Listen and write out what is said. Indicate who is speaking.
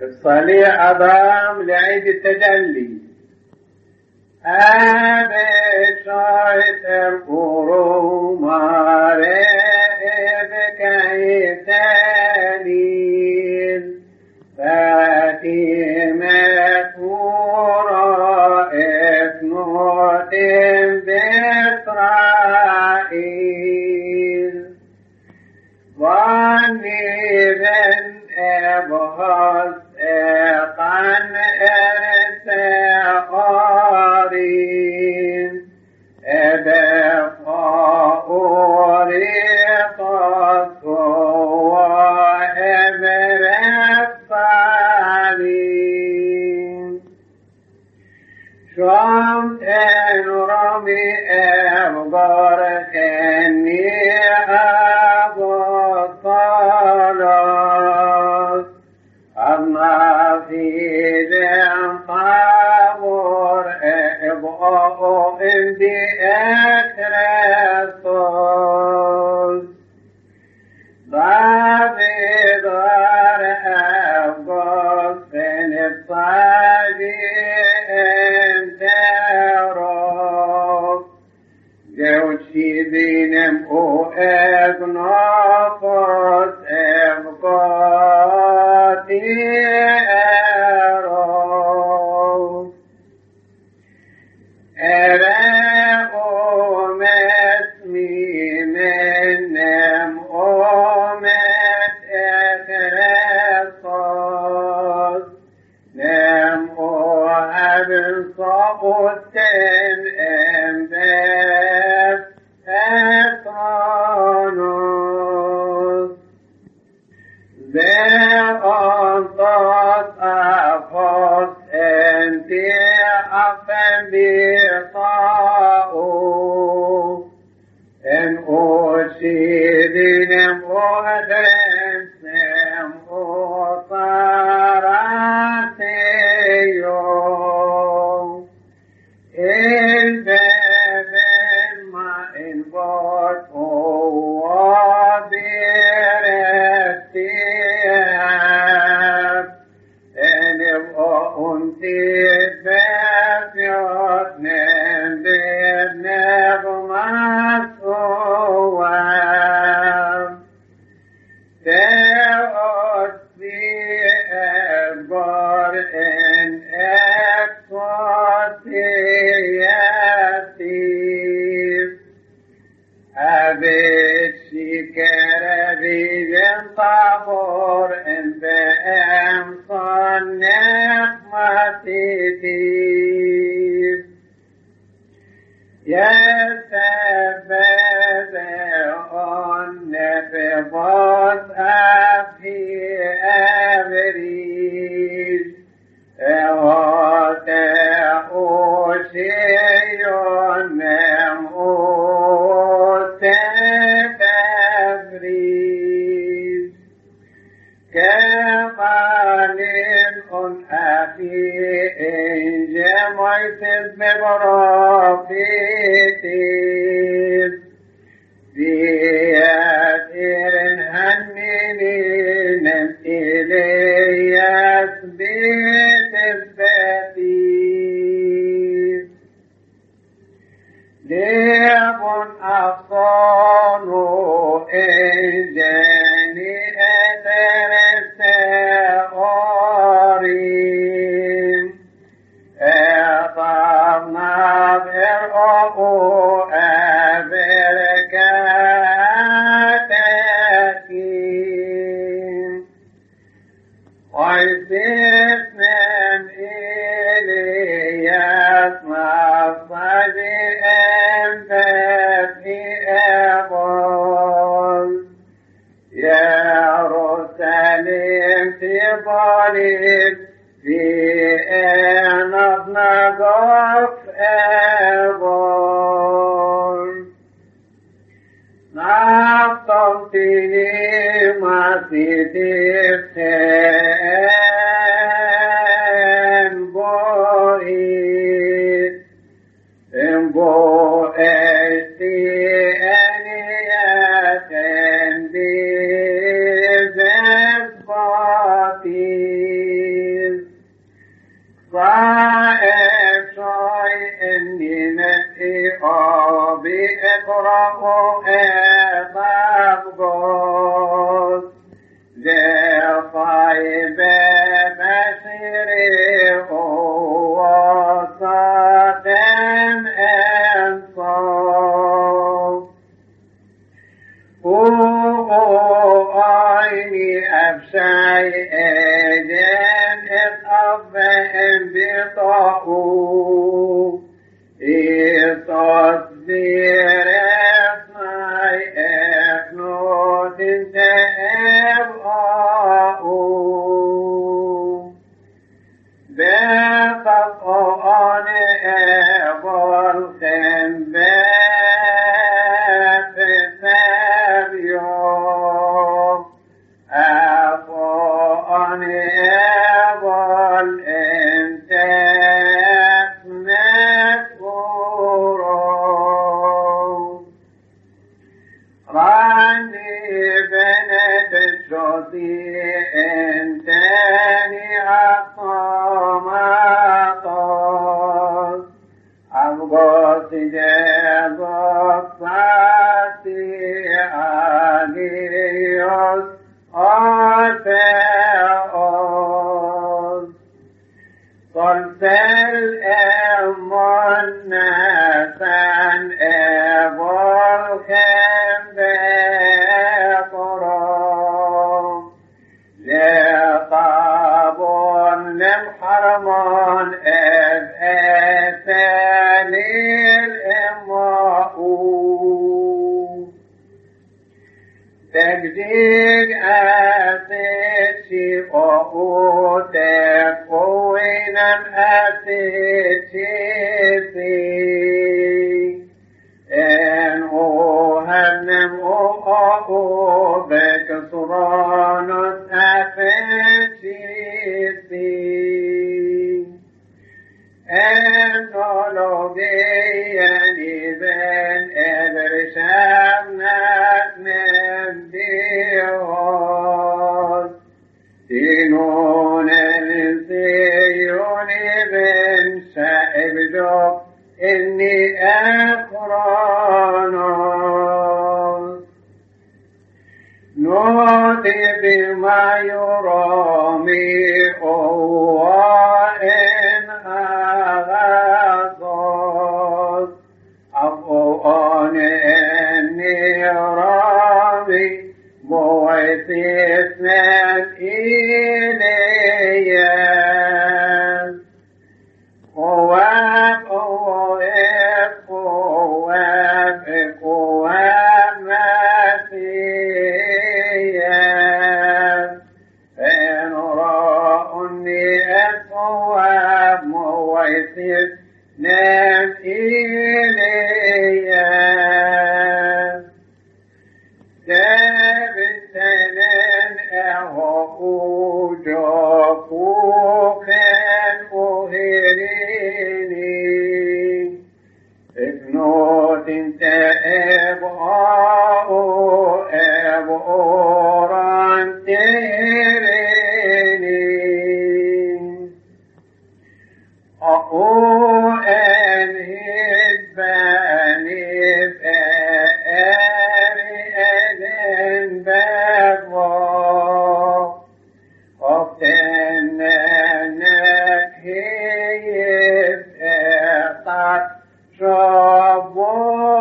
Speaker 1: الصليع أضام لعيد التجلي أبي شايت القرو مارئ بكيتانين فاتمة ورائف نوت بإسرائيل واني بن أبهز أقن أرسارين أبقى أوريقص وأمر الصالين شمت رمي أبغر كني أبطالات أما في ذن طابور إبقاء بأكرسوس ضابط غار أبقاء فنبصادي انتروف جوشي بينم أو أغنافوس أبقاتي أروف أرأو مسمي منم أومت أكرسوس نم أوهب صوتن أنباب أترانوس بأنطاس أفوس أنتي أفن بطاؤ إن أشيدنم أدرسنم أصاراتيو الباب ما إنبوت وبرتياب إن أنتي بفيوت نبير نغمات وواب تأوت في أبار إن أكوتياتي أبيت شكر بيجن طابور إن بأمصان نقمتي يسبب أن ببوت أبي أبريج أوتأوشيون أوتبريج كفالين أن أخي إن جمعت ببرافيتين بياتر هنينين إلياس بيت البتير ليبن أصانو إنجاني أترسارين أطرنا برأو أبركاتكين ويسيس من إلياس مصدي أنفتي أبول يرسلم في ضليل في أنظ نقف أبول نقطتني ما تدفتن بوئي بو أشتي أنياتن بذباتي ضائف شيء نمتي بإقرأ إطابقوس طيب بشري وصاتم انصاف عيني أبشي إيدين إطفئن بطاقو إتصدير إصنعي إفنوت تأبقاو بطاقان إبال خنبات فتابيو أطاقان إبال إنتاك مكورو راني بنت الشوطي انتاني عطاماطاس أبغط جابت فاتي آليوس أتاوس قلت الأمان ناسان أبوكم بطرام لطابون لمحرمان أبأتاني الإماؤون تجديد أتيتي أوتك وينم أتيتي إن أوهنم أو بكسران أتيتي أنولوجياني بن إبرشامنات من ديوز دينون الزيوني بن شائبجو إني أقرانوس نودي بما يرامي أوائن أغاثوس أفوان إني رامي مويثيثنا إلياس قواب قواب قواب قواب ماتياس فإن رأني أقواب مويثيثنا إلياس تبتلن أهوجوكوكن أهريني ابنوت تأبعاء أبعوران تهريني أو أنهد باني بأري أدن بغو أفتنانك هيب أقات شبو